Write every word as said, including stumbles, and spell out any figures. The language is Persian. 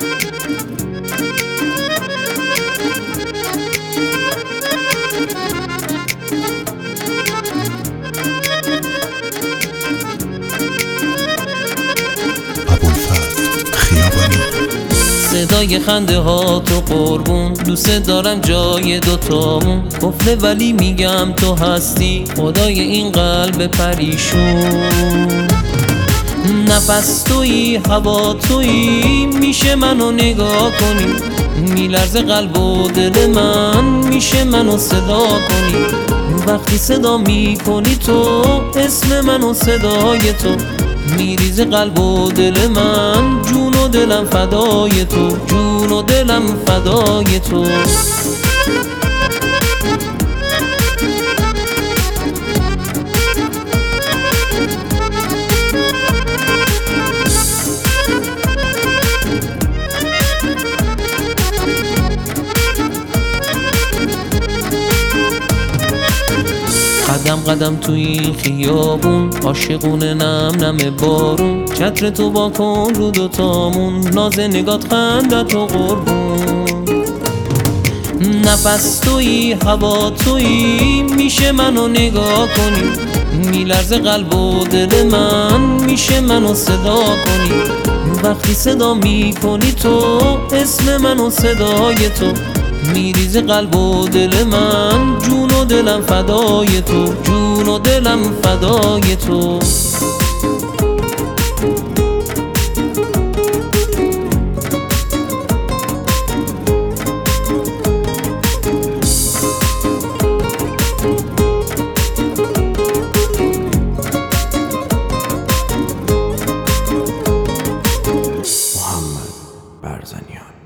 صدای خنده ها تو قربون، دوست دارم جای دوتامون قفله ولی میگم تو هستی خدای این قلب پریشون. نفس تویی، هوا تویی، میشه منو نگاه کنی، میلرزه قلب و دل من، میشه منو صدا کنی. وقتی صدا میکنی تو اسم منو صدای تو، میریزه قلب و دل من، جون و دلم فدای تو، جون و دلم فدای تو. قدم قدم توی این خیابون، عاشقونه نم نم بارون، چتر تو با کن رو دوتامون، ناز نگات خندت و قربون. نفس تویی، هوا تویی، میشه منو نگاه کنی، میلرزه قلب و دل من، میشه منو صدا کنی. وقتی صدا میکنی تو اسم منو صدای تو، میریزه قلب و دل من، جون و دلم فدای تو، جون و دلم فدای تو. محمد برزنیان.